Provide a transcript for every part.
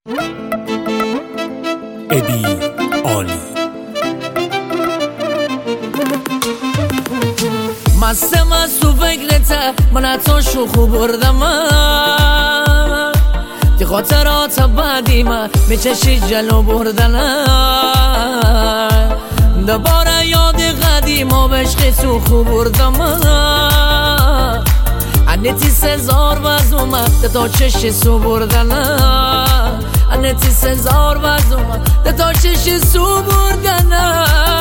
ابی عالی مستم از تو فکرته من حتی شوخو بردم دی خاطرات بعدی من میچشی جلو بردن دوباره یاد قدیما بشقی تو خوب بردم انتی سزار وزومه تا چشی سو بردن انتی سزار وزومه تا چشی سو بردن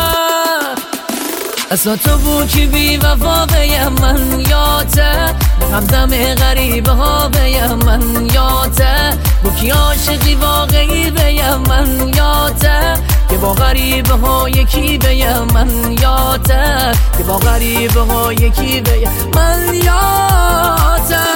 اصلا تو بود که بی وفا به من یاته همدم غریبه ها به من یاته بو کی عاشقی واقعی به من یاته که با غریبه ها یکی به من یاته که با غریبه ها یکی به من یاته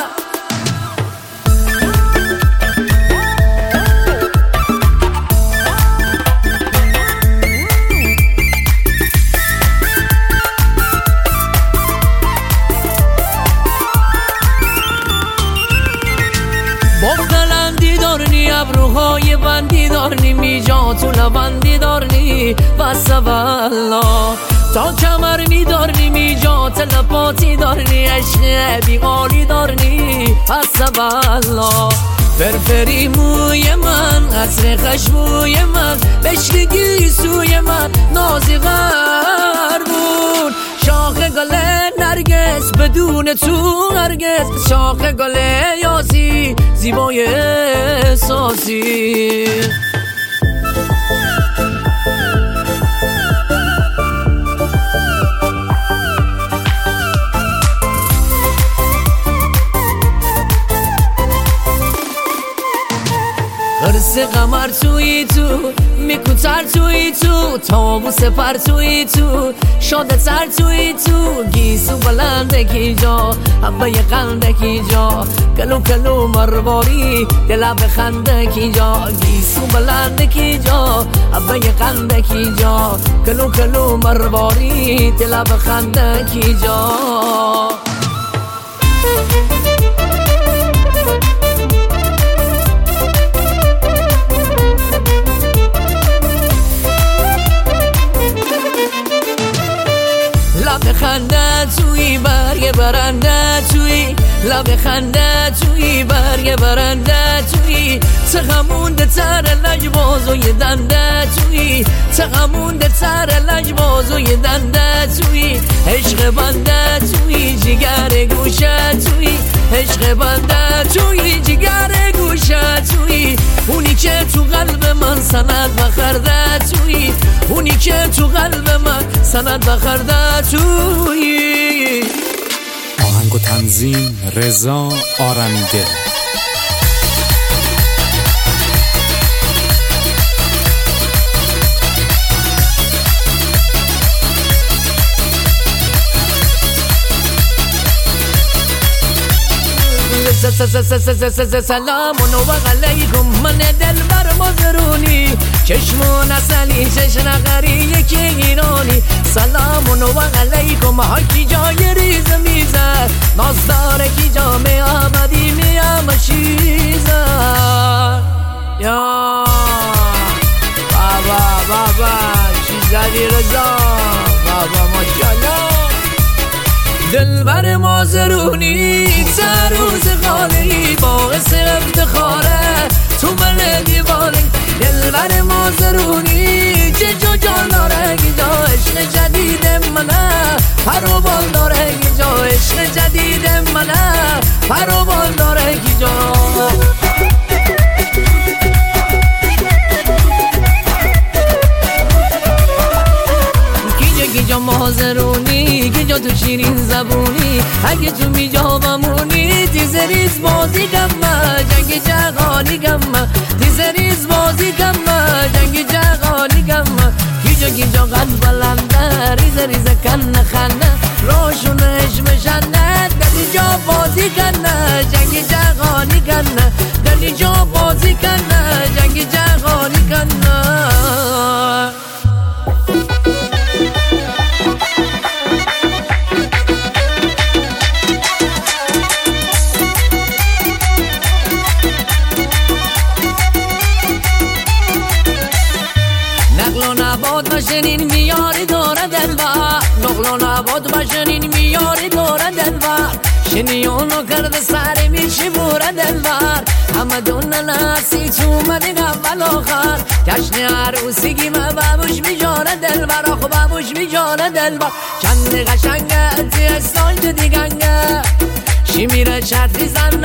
بغلندی دارنی ابروهای بندی دارنی میجا تو لبندی دارنی بس والله تا کمر میدارنی میجا تلپاتی دارنی عشق بیقالی دارنی بس والله فرفری موی من عطر خشبوی من بشکگی سوی من نازی غر بود شاخ گل نرگس بدون تو هرگز شاخ گل یاسی زیبای احساسی قرص قمر توی تو میکوتر توی تو تابوس پر توی تو شاده تر توی تو گیسو بلنده کی جا حبه قنده کی جا کلو کلو مرواری دل بخنده کی جا گیسو بلنده کی جا حبه قنده کی جا کلو کلو مرواری دل بخنده کی جا لب خنده توی برگ برنده توی لب خنده توی برگ برنده توی تغمونده تر لجبازوی دنده توی تغمونده تر لجبازوی دنده توی عشق بنده توی جگر گوشه توی عشق بنده توی جگر گوشه توی اونی که تو قلب من سند بخرده توی اونی که تو قلب من سند بخرده توی آهنگ و تنظیم رضا آرمیده. سلام و علیکم من دلبر مزرونی چشمون اصلی چشم غری یکی ایرانی سلام و علیکم حاکی جای ریز میزه نازدار کی جا می آمدی می آمشیزه یا بابا چی زدی رضا بابا ماشالله دلبر مازرونی سروز خالی باعث افتخاره تو من دیوانه دلبر مازرونی چه جو جان داره گیجا عشق جدید منه پرو بال داره گیجا عشق جدید منه پرو بال داره گیجا گیجا مازرونی گیجا تو شیرین زبونی اگه تو میجا بمونی تیزریز بازی کمه جنگ جغانی کمه تیزریز بازی کمه جنگ جغانی کمه گیجا قد بلنده ریز ریز کنه خنده روشون عشم شنده دلی جا بازی کنه جنگ جغانی کنه دلی جا بازی کنه جنگ جغانی کنه باشنین میاری داره دلبر نقل و نبات باشنین میاری داره دلبر شنیونو کرده سر میشی بوره دلبر همه دونه نسی چومدین اول آخر جشن عروسیگی من بابوش میجاره دلبر آخو بابوش میجاره دلبر چند قشنگه تی استال تو دیگنگه شی میره چتری زن